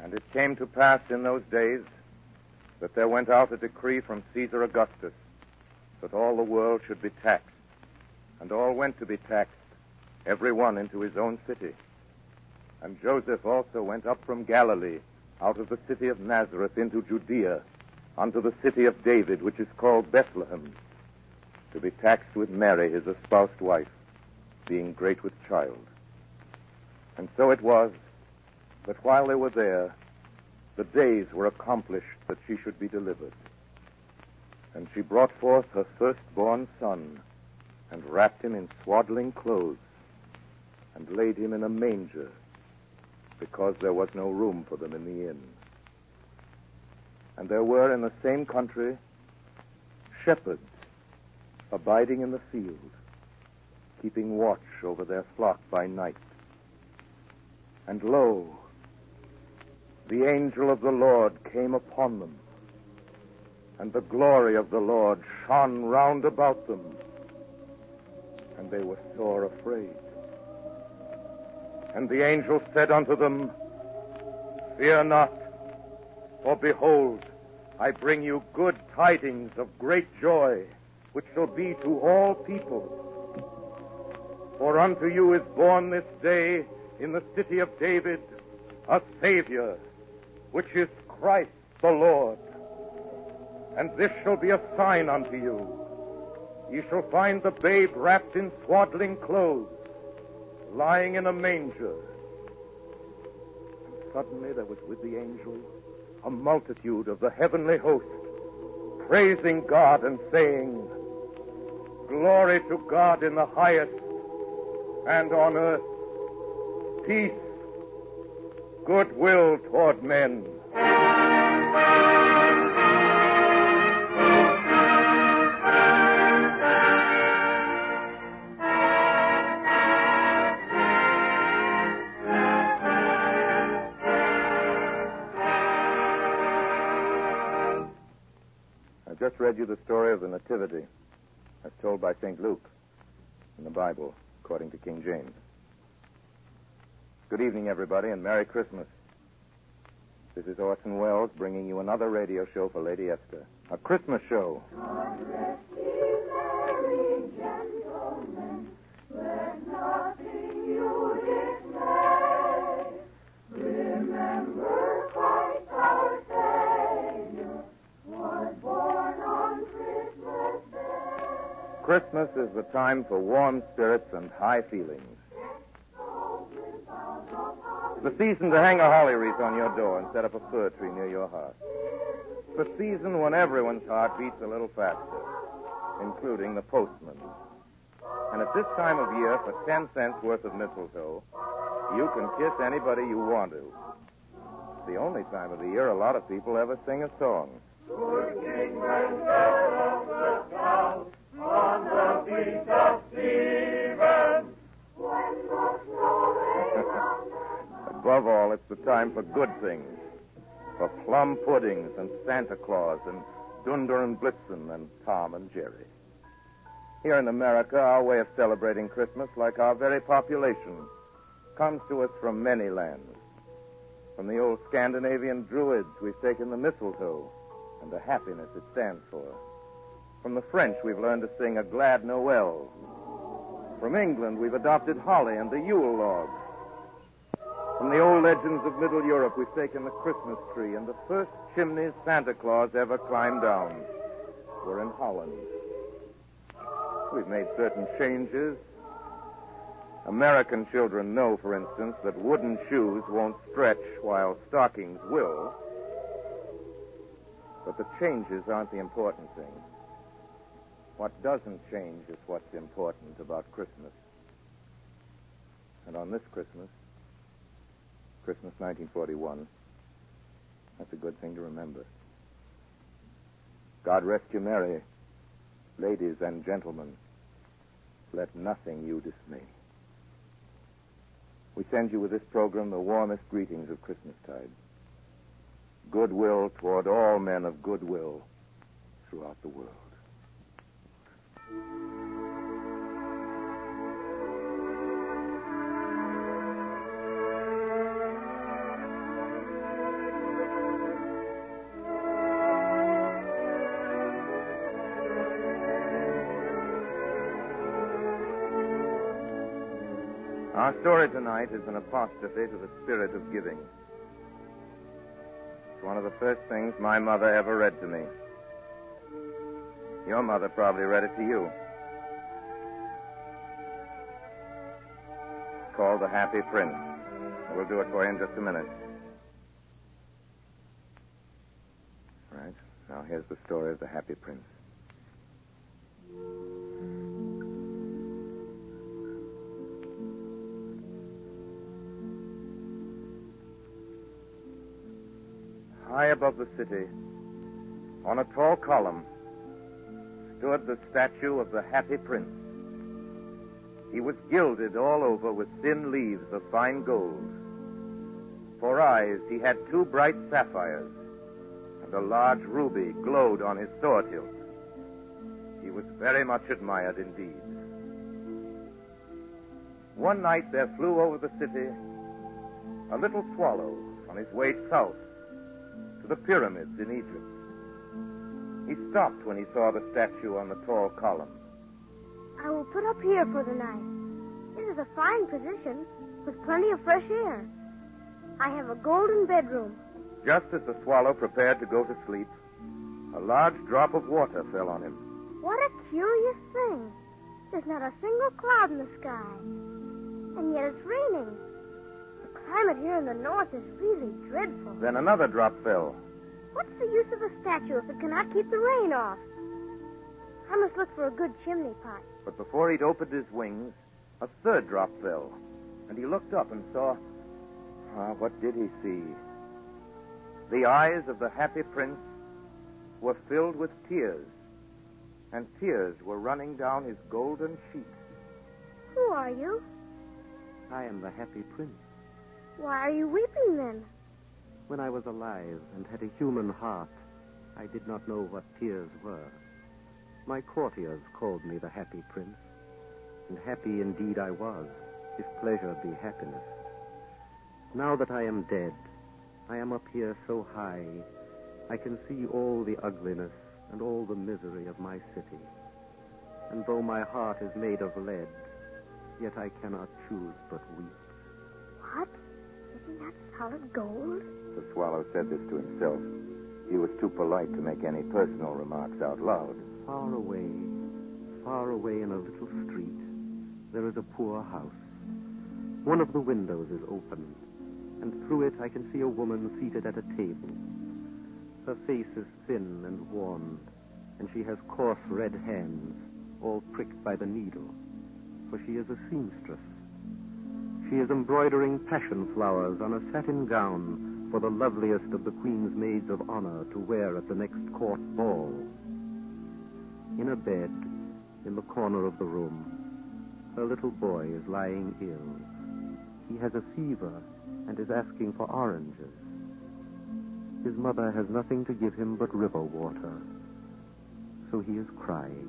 And it came to pass in those days that there went out a decree from Caesar Augustus that all the world should be taxed. And all went to be taxed, every one into his own city. And Joseph also went up from Galilee, out of the city of Nazareth into Judea, unto the city of David, which is called Bethlehem, to be taxed with Mary, his espoused wife, being great with child. And so it was that while they were there, the days were accomplished that she should be delivered. And she brought forth her firstborn son, and wrapped him in swaddling clothes, and laid him in a manger, because there was no room for them in the inn. And there were in the same country shepherds abiding in the field, keeping watch over their flock by night. And lo, the angel of the Lord came upon them, and the glory of the Lord shone round about them, and they were sore afraid. And the angel said unto them, Fear not, for behold, I bring you good tidings of great joy, which shall be to all people. For unto you is born this day in the city of David a Savior, which is Christ the Lord. And this shall be a sign unto you. Ye shall find the babe wrapped in swaddling clothes, lying in a manger. And suddenly there was with the angel a multitude of the heavenly host, praising God and saying, Glory to God in the highest, and on earth peace, goodwill toward men. I just read you the story of the Nativity as told by St. Luke in the Bible, according to King James. Good evening, everybody, and Merry Christmas. This is Orson Welles bringing you another radio show for Lady Esther, a Christmas show. God rest ye merry gentlemen, let nothing you dismay. Remember Christ our Savior was born on Christmas Day. Christmas is the time for warm spirits and high feelings. The season to hang a holly wreath on your door and set up a fir tree near your hearth. The season when everyone's heart beats a little faster, including the postman. And at this time of year, for 10 cents worth of mistletoe, you can kiss anybody you want to. It's the only time of the year a lot of people ever sing a song. Good King Wenceslas of the South, on the feast of Stephen, when the snow lay on their Above all, it's the time for good things. For plum puddings and Santa Claus and Dunder and Blitzen and Tom and Jerry. Here in America, our way of celebrating Christmas, like our very population, comes to us from many lands. From the old Scandinavian Druids, we've taken the mistletoe and the happiness it stands for. From the French, we've learned to sing a glad Noel. From England, we've adopted holly and the Yule log. From the old legends of Middle Europe, we've taken the Christmas tree, and the first chimneys Santa Claus ever climbed down were in Holland. We've made certain changes. American children know, for instance, that wooden shoes won't stretch while stockings will. But the changes aren't the important thing. What doesn't change is what's important about Christmas. And on this Christmas 1941, that's a good thing to remember. God rest you merry, ladies and gentlemen. Let nothing you dismay. We send you with this program the warmest greetings of Christmastide. Goodwill toward all men of goodwill throughout the world. Our story tonight is an apostrophe to the spirit of giving. It's one of the first things my mother ever read to me. Your mother probably read it to you. It's called The Happy Prince. We'll do it for you in just a minute. Right. Now here's the story of The Happy Prince. High above the city, on a tall column, stood the statue of the Happy Prince. He was gilded all over with thin leaves of fine gold. For eyes, he had 2 bright sapphires, and a large ruby glowed on his sword hilt. He was very much admired indeed. One night there flew over the city a little swallow on his way south to the pyramids in Egypt. He stopped when he saw the statue on the tall column. I will put up here for the night. This is a fine position with plenty of fresh air. I have a golden bedroom. Just as the swallow prepared to go to sleep, a large drop of water fell on him. What a curious thing. There's not a single cloud in the sky. And yet it's raining. The climate here in the north is really dreadful. Then another drop fell. What's the use of a statue if it cannot keep the rain off? I must look for a good chimney pot. But before he'd opened his wings, a third drop fell. And he looked up and saw... what did he see? The eyes of the Happy Prince were filled with tears, and tears were running down his golden cheeks. Who are you? I am the Happy Prince. Why are you weeping then? When I was alive and had a human heart, I did not know what tears were. My courtiers called me the Happy Prince, and happy indeed I was, if pleasure be happiness. Now that I am dead, I am up here so high, I can see all the ugliness and all the misery of my city. And though my heart is made of lead, yet I cannot choose but weep. What? Isn't that solid gold? The swallow said this to himself. He was too polite to make any personal remarks out loud. Far away in a little street, there is a poor house. One of the windows is open, and through it I can see a woman seated at a table. Her face is thin and worn, and she has coarse red hands, all pricked by the needle, for she is a seamstress. She is embroidering passion flowers on a satin gown for the loveliest of the Queen's maids of honor to wear at the next court ball. In a bed, in the corner of the room, her little boy is lying ill. He has a fever and is asking for oranges. His mother has nothing to give him but river water, so he is crying.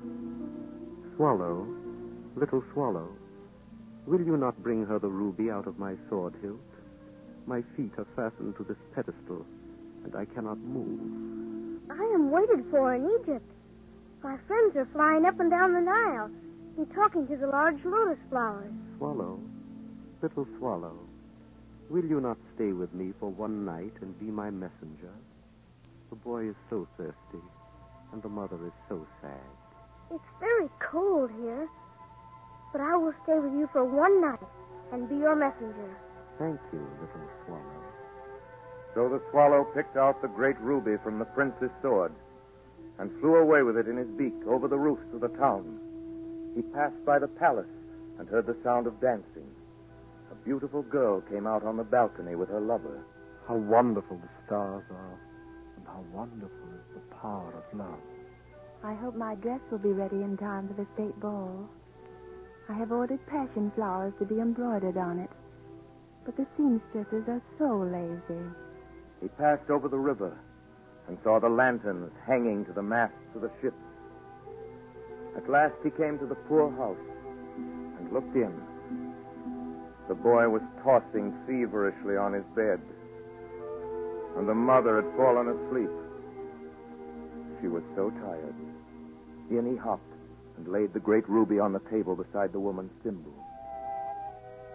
Swallow, little swallow, will you not bring her the ruby out of my sword hilt? My feet are fastened to this pedestal, and I cannot move. I am waited for in Egypt. My friends are flying up and down the Nile and talking to the large lotus flowers. Swallow, little swallow, will you not stay with me for one night and be my messenger? The boy is so thirsty, and the mother is so sad. It's very cold here, but I will stay with you for one night and be your messenger. Thank you, little swallow. So the swallow picked out the great ruby from the prince's sword and flew away with it in his beak over the roofs of the town. He passed by the palace and heard the sound of dancing. A beautiful girl came out on the balcony with her lover. How wonderful the stars are, and how wonderful is the power of love. I hope my dress will be ready in time for the state ball. I have ordered passion flowers to be embroidered on it, but the seamstresses are so lazy. He passed over the river and saw the lanterns hanging to the masts of the ships. At last he came to the poor house and looked in. The boy was tossing feverishly on his bed, and the mother had fallen asleep. She was so tired. In he hopped and laid the great ruby on the table beside the woman's thimble.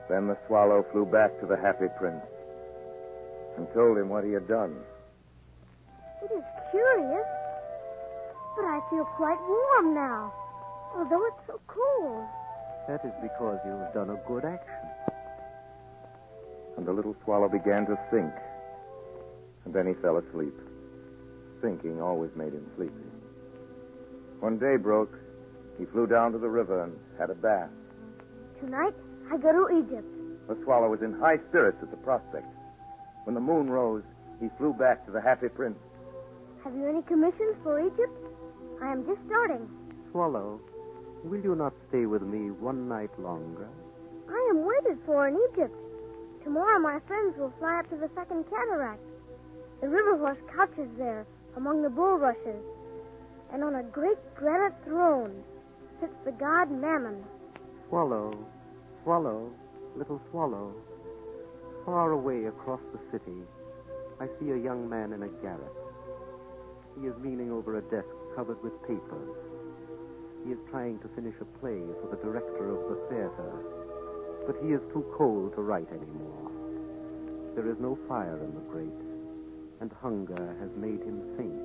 Then the swallow flew back to the happy prince and told him what he had done. It is curious, but I feel quite warm now, although it's so cold. That is because you've done a good action. And the little swallow began to think. And then he fell asleep. Thinking always made him sleepy. When day broke, he flew down to the river and had a bath. Tonight, I go to Egypt. The swallow was in high spirits at the prospect. When the moon rose, he flew back to the happy prince. Have you any commissions for Egypt? I am just starting. Swallow, will you not stay with me one night longer? I am waited for in Egypt. Tomorrow my friends will fly up to the second cataract. The river horse couches there among the bulrushes. And on a great granite throne sits the god Mammon. Swallow, swallow, little swallow. Far away across the city, I see a young man in a garret. He is leaning over a desk covered with papers. He is trying to finish a play for the director of the theater, but he is too cold to write anymore. There is no fire in the grate, and hunger has made him faint.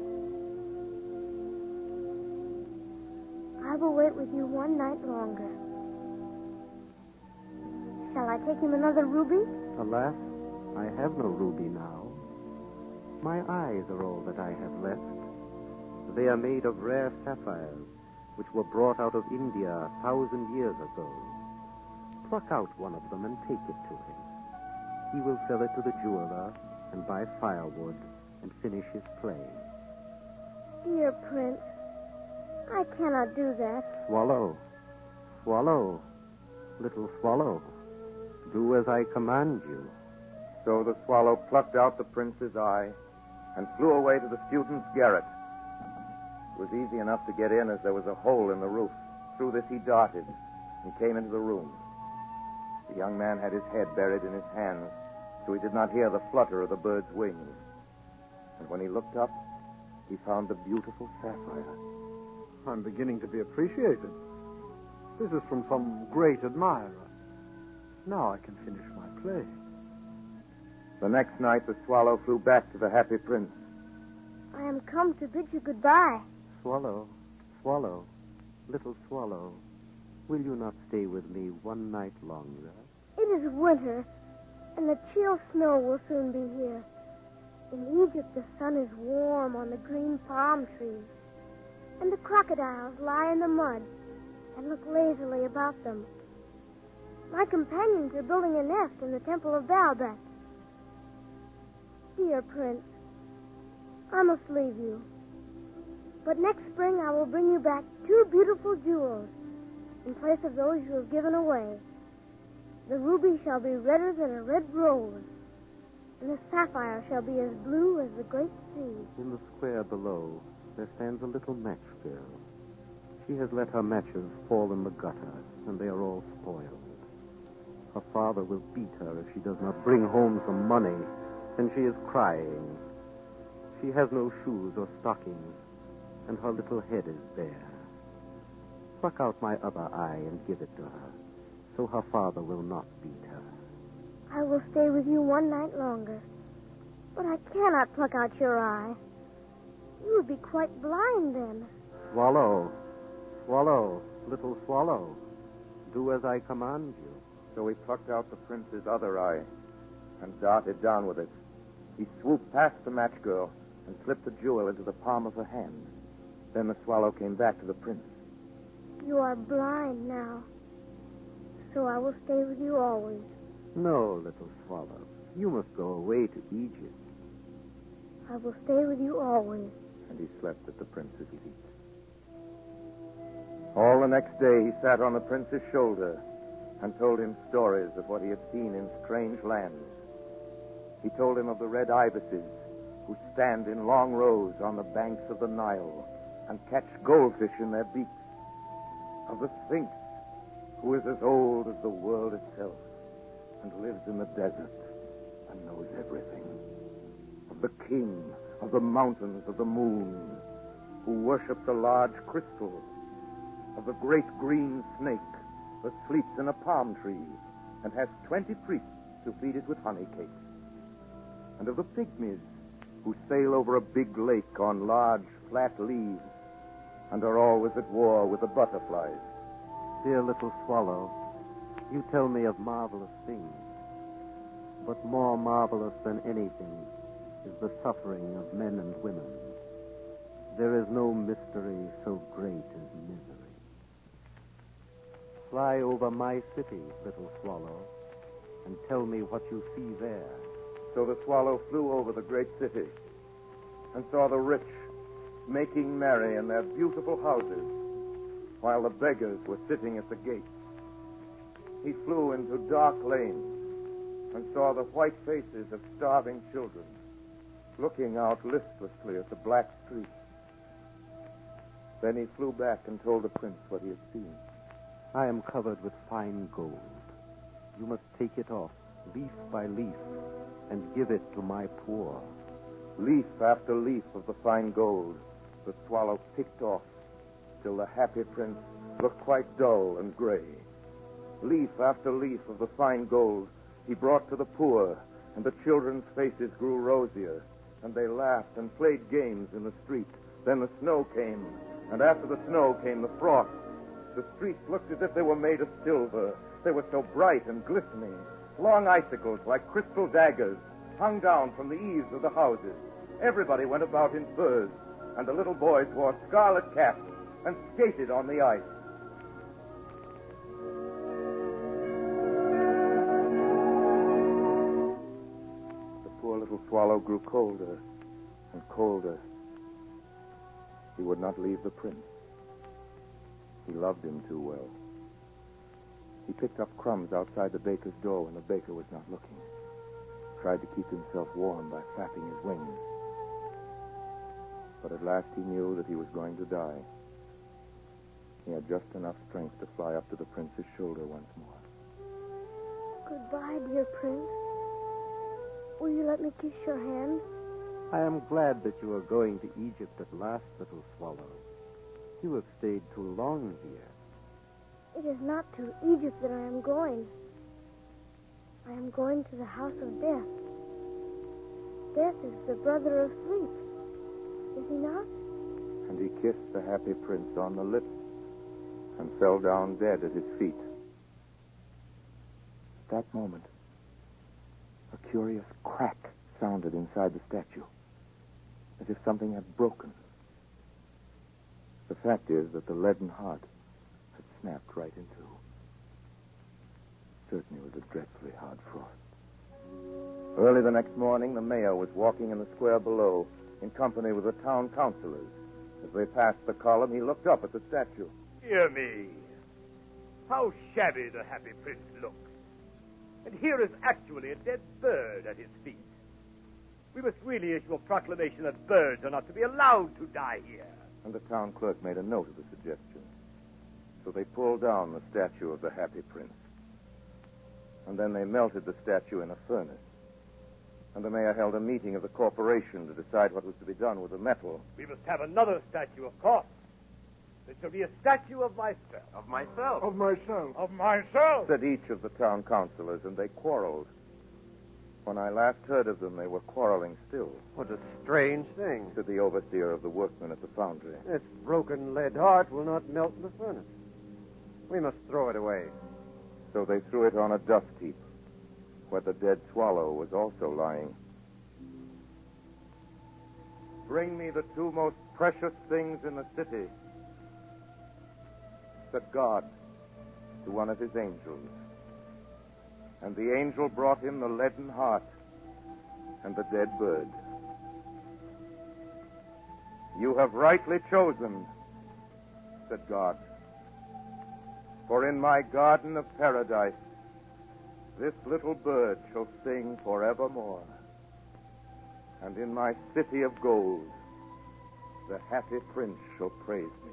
I will wait with you one night longer. Shall I take him another ruby? Alas, I have no ruby now. My eyes are all that I have left. They are made of rare sapphires, which were brought out of India 1,000 years ago. Pluck out one of them and take it to him. He will sell it to the jeweler and buy firewood and finish his play. Dear Prince, I cannot do that. Swallow, swallow, little swallow, do as I command you. So the swallow plucked out the prince's eye and flew away to the student's garret. It was easy enough to get in as there was a hole in the roof. Through this he darted and came into the room. The young man had his head buried in his hands, so he did not hear the flutter of the bird's wings. And when he looked up, he found the beautiful sapphire. I'm beginning to be appreciated. This is from some great admirer. Now I can finish my play. The next night, the swallow flew back to the happy prince. I am come to bid you goodbye. Swallow, swallow, little swallow, will you not stay with me one night longer? It is winter, and the chill snow will soon be here. In Egypt, the sun is warm on the green palm trees, and the crocodiles lie in the mud and look lazily about them. My companions are building a nest in the temple of Baalbek. Dear Prince, I must leave you. But next spring I will bring you back 2 beautiful jewels in place of those you have given away. The ruby shall be redder than a red rose, and the sapphire shall be as blue as the great sea. In the square below, there stands a little match girl. She has let her matches fall in the gutter, and they are all spoiled. Her father will beat her if she does not bring home some money, and she is crying. She has no shoes or stockings, and her little head is bare. Pluck out my other eye and give it to her, so her father will not beat her. I will stay with you one night longer, but I cannot pluck out your eye. You would be quite blind then. Swallow, swallow, little swallow, do as I command you. So he plucked out the prince's other eye and darted down with it. He swooped past the match girl and slipped the jewel into the palm of her hand. Then the swallow came back to the prince. You are blind now, so I will stay with you always. No, little swallow, you must go away to Egypt. I will stay with you always. And he slept at the prince's feet. All the next day he sat on the prince's shoulder and told him stories of what he had seen in strange lands. He told him of the red ibises who stand in long rows on the banks of the Nile and catch goldfish in their beaks, of the Sphinx, who is as old as the world itself and lives in the desert and knows everything, of the king of the mountains of the moon, who worships a large crystal, of the great green snake that sleeps in a palm tree and has 20 priests to feed it with honey cakes. And of the pygmies who sail over a big lake on large, flat leaves and are always at war with the butterflies. Dear little swallow, you tell me of marvelous things. But more marvelous than anything is the suffering of men and women. There is no mystery so great as misery. Fly over my city, little swallow, and tell me what you see there. So the swallow flew over the great city and saw the rich making merry in their beautiful houses, while the beggars were sitting at the gates. He flew into dark lanes and saw the white faces of starving children looking out listlessly at the black streets. Then he flew back and told the prince what he had seen. I am covered with fine gold. You must take it off, leaf by leaf, and give it to my poor. Leaf after leaf of the fine gold the swallow picked off, till the happy prince looked quite dull and gray. Leaf after leaf of the fine gold he brought to the poor, and the children's faces grew rosier, and they laughed and played games in the street. Then the snow came, and after the snow came the frost. The streets looked as if they were made of silver. They were so bright and glistening. Long icicles like crystal daggers hung down from the eaves of the houses. Everybody went about in furs, and the little boys wore scarlet caps and skated on the ice. The poor little swallow grew colder and colder. He would not leave the prince. He loved him too well. He picked up crumbs outside the baker's door when the baker was not looking. Tried to keep himself warm by flapping his wings. But at last he knew that he was going to die. He had just enough strength to fly up to the prince's shoulder once more. Goodbye, dear prince. Will you let me kiss your hand? I am glad that you are going to Egypt at last, little swallow. You have stayed too long here. It is not to Egypt that I am going. I am going to the house of death. Death is the brother of sleep. Is he not? And he kissed the happy prince on the lips and fell down dead at his feet. At that moment, a curious crack sounded inside the statue, as if something had broken. The fact is that the leaden heart had snapped right in two. Certainly it was a dreadfully hard frost. Early the next morning, the mayor was walking in the square below in company with the town councilors. As they passed the column, he looked up at the statue. Dear me, how shabby the happy prince looks. And here is actually a dead bird at his feet. We must really issue a proclamation that birds are not to be allowed to die here. And the town clerk made a note of the suggestion. So they pulled down the statue of the happy prince. And then they melted the statue in a furnace. And the mayor held a meeting of the corporation to decide what was to be done with the metal. We must have another statue, of course. There shall be a statue of myself. Of myself. Of myself. Of myself. Said each of the town councilors, and they quarreled. When I last heard of them, they were quarreling still, What a strange thing. said the overseer of the workmen at the foundry. This broken lead heart will not melt in the furnace. We must throw it away. So they threw it on a dust heap, where the dead swallow was also lying. Bring me the two most precious things in the city, said God to one of his angels. And the angel brought him the leaden heart and the dead bird. You have rightly chosen, said God. For in my garden of paradise, this little bird shall sing forevermore. And in my city of gold, the happy prince shall praise me.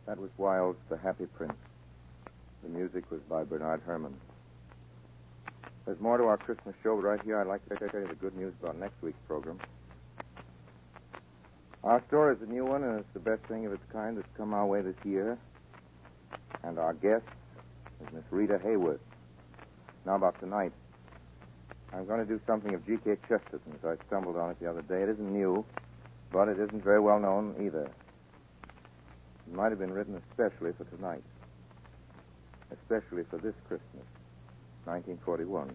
That was Wilde's The Happy Prince. The music was by Bernard Herrmann. There's more to our Christmas show, but right here I'd like to tell you the good news about next week's program. Our store is a new one, and it's the best thing of its kind that's come our way this year. And our guest is Miss Rita Hayworth. Now about tonight. I'm going to do something of G.K. Chesterton's. I stumbled on it the other day. It isn't new, but it isn't very well known either. It might have been written especially for tonight. Especially for this Christmas, 1941.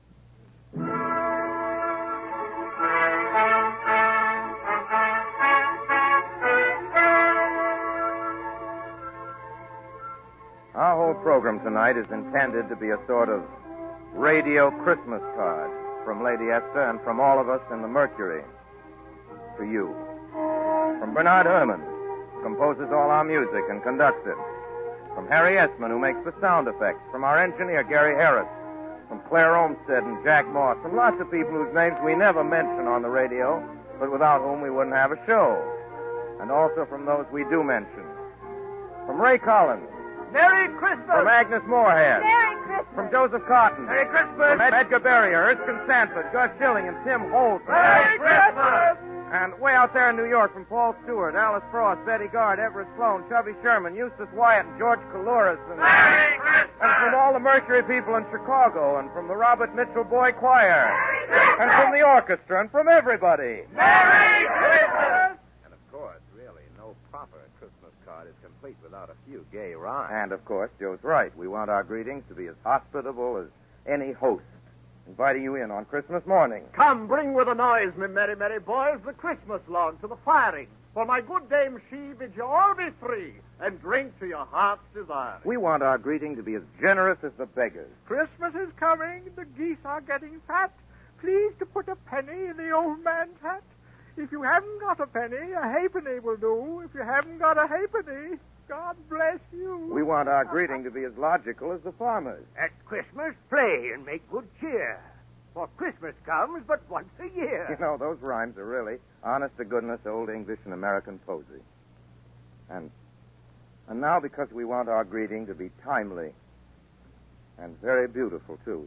Our whole program tonight is intended to be a sort of radio Christmas card from Lady Esther and from all of us in the Mercury to you. From Bernard Herrmann, who composes all our music and conducts it. From Harry Esman, who makes the sound effects. From our engineer, Gary Harris. From Claire Olmsted and Jack Moss. From lots of people whose names we never mention on the radio, but without whom we wouldn't have a show. And also from those we do mention. From Ray Collins. Merry Christmas! From Agnes Moorehead. Merry Christmas. From Joseph Cotton. Merry Christmas! From Edgar Berrier, Erskine Sanford, Gus Schilling, and Tim Holt. Merry Christmas! And way out there in New York, from Paul Stewart, Alice Frost, Betty Gard, Everett Sloan, Chubby Sherman, Eustace Wyatt, and George Coulouris. Merry Christmas! And from all the Mercury people in Chicago, and from the Robert Mitchell Boy Choir. And from the orchestra, and from everybody. Merry Christmas! And of course, really, no proper Christmas card is complete without a few gay rhymes. And, of course, Joe's right. We want our greetings to be as hospitable as any host, inviting you in on Christmas morning. Come, bring with a noise, me merry, merry boys, the Christmas log to the firing. For my good Dame she bid you all be free, and drink to your heart's desire. We want our greeting to be as generous as the beggars. Christmas is coming, the geese are getting fat. Please to put a penny in the old man's hat. If you haven't got a penny, a halfpenny will do. If you haven't got a halfpenny, God bless you. We want our greeting to be as logical as the farmers. At Christmas, play and make good cheer. For Christmas comes but once a year. You know, those rhymes are really honest-to-goodness old English and American posy. And now, because we want our greeting to be timely and very beautiful, too,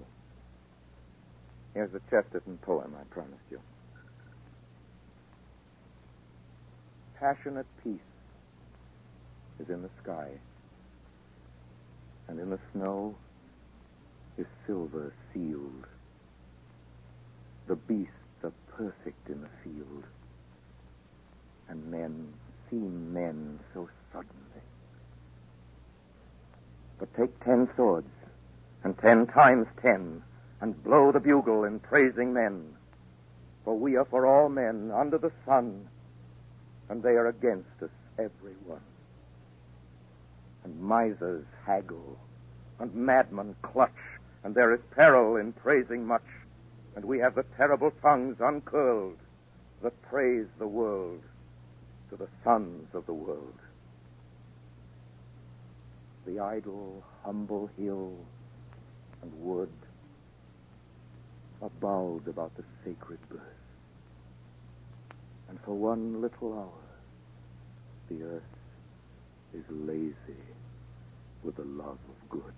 here's the Chesterton poem I promised you. Passionate peace is in the sky, and in the snow is silver sealed. The beasts are perfect in the field, and men seem men so suddenly. But take 10 swords, and 10 times 10, and blow the bugle in praising men, for we are for all men under the sun, and they are against us, every one. And misers haggle, and madmen clutch, and there is peril in praising much, and we have the terrible tongues uncurled that praise the world to the sons of the world. The idle, humble hill and wood are bowed about the sacred birth. And for one little hour, the earth is lazy with the love of good.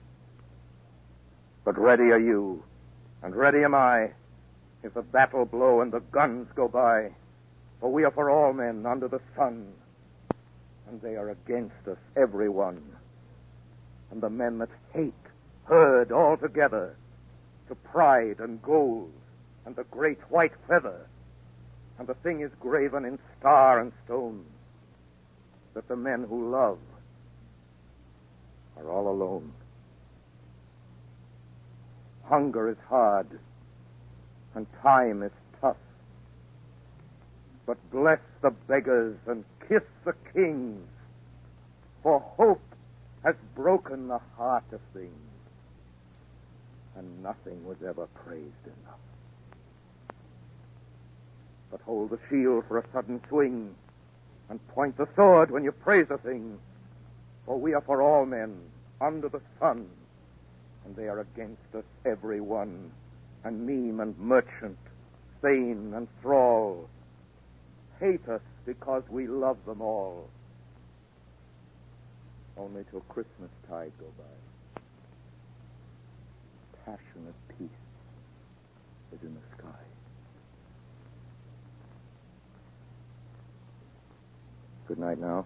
But ready are you, and ready am I, if the battle blow and the guns go by. For we are for all men under the sun, and they are against us, every one. And the men that hate herd all together to pride and gold and the great white feather. And the thing is graven in star and stone, that the men who love are all alone. Hunger is hard, and time is tough. But bless the beggars and kiss the kings, for hope has broken the heart of things, and nothing was ever praised enough. But hold the shield for a sudden swing, and point the sword when you praise a thing, for we are for all men under the sun, and they are against us, every one, and meme and merchant, thane and thrall, hate us because we love them all. Only till Christmas tide go by. Passionate peace is in the sky. Good night now.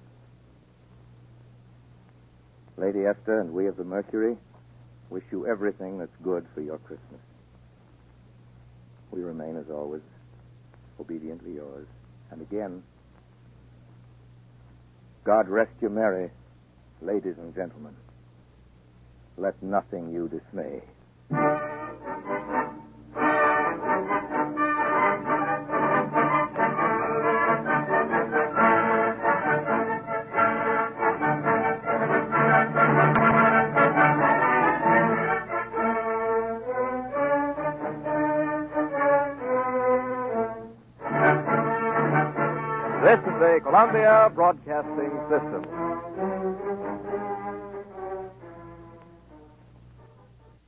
Lady Esther and we of the Mercury wish you everything that's good for your Christmas. We remain, as always, obediently yours. And again, God rest you merry, ladies and gentlemen. Let nothing you dismay. This is the Columbia Broadcasting System.